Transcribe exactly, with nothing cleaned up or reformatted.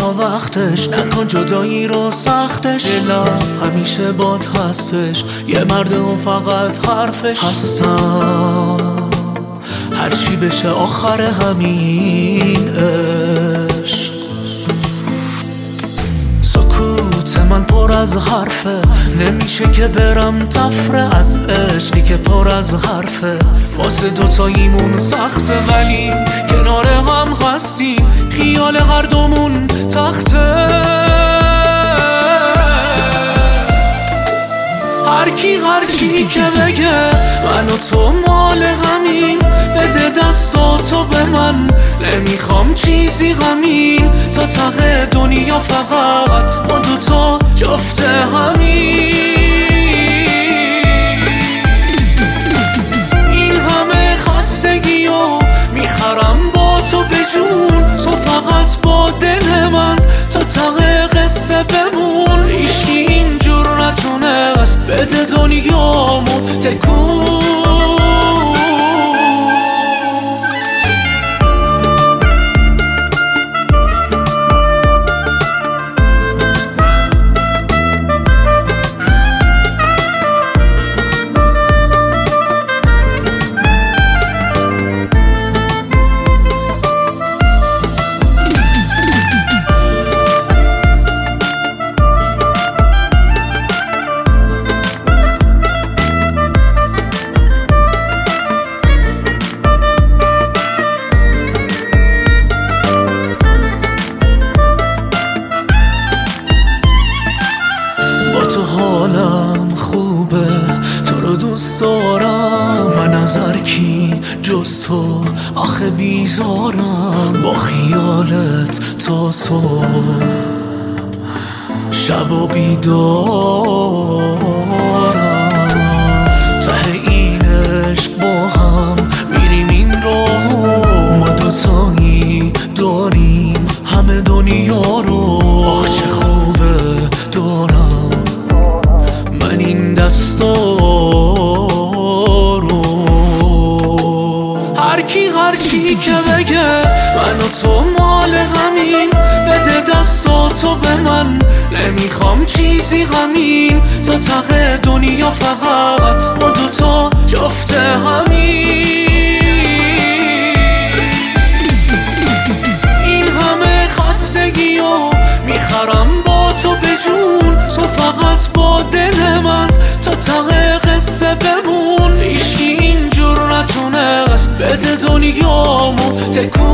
تا وقتش، نکن جدایی رو سختش. دلم همیشه باد هستش، یه مرد اون فقط حرفش هستم. هرچی بشه آخر همین عشق. سکوت من پر از حرفه، نمیشه که برم تفره از عشقی که پر از حرفه. واسه دوتاییمون سخته ولی کنار هم هستیم، خیال هر دومون تخته. هر کی هر چی که بگه من و تو مال همین، بده دستاتو به من، نمیخوام چیزی غمین. تا ته دنیا فقط ما دوتا جفت همین. این همه خستگیو میخرم با تو به جون، تو فقط با دل من تا ته قصه بمون. هیچکی اینجور نتونست بده دنیامو تکون. حالم خوبه، تو رو دوست دارم، من از هر کی جز تو آخه بیزارم. با خیالت تا صبح شب و بیدارم. ته این عشق با هم میریم این راه، ما دوتایی داریم همه دنیا رو. آخ چه خوبه دارم من این دستا رو. هر کی هر چی که بگه من و تو مال همین، بده دستاتو به من، نمیخوام چیزی غمین. تا ته دنیا فقط ما دوتا جفت همین. این همه خستگیو میخرم با تو به جون، تو فقط با دل من تا ته قصه بمون. هیچکی اینجور نتونست بده دنیامو تکون.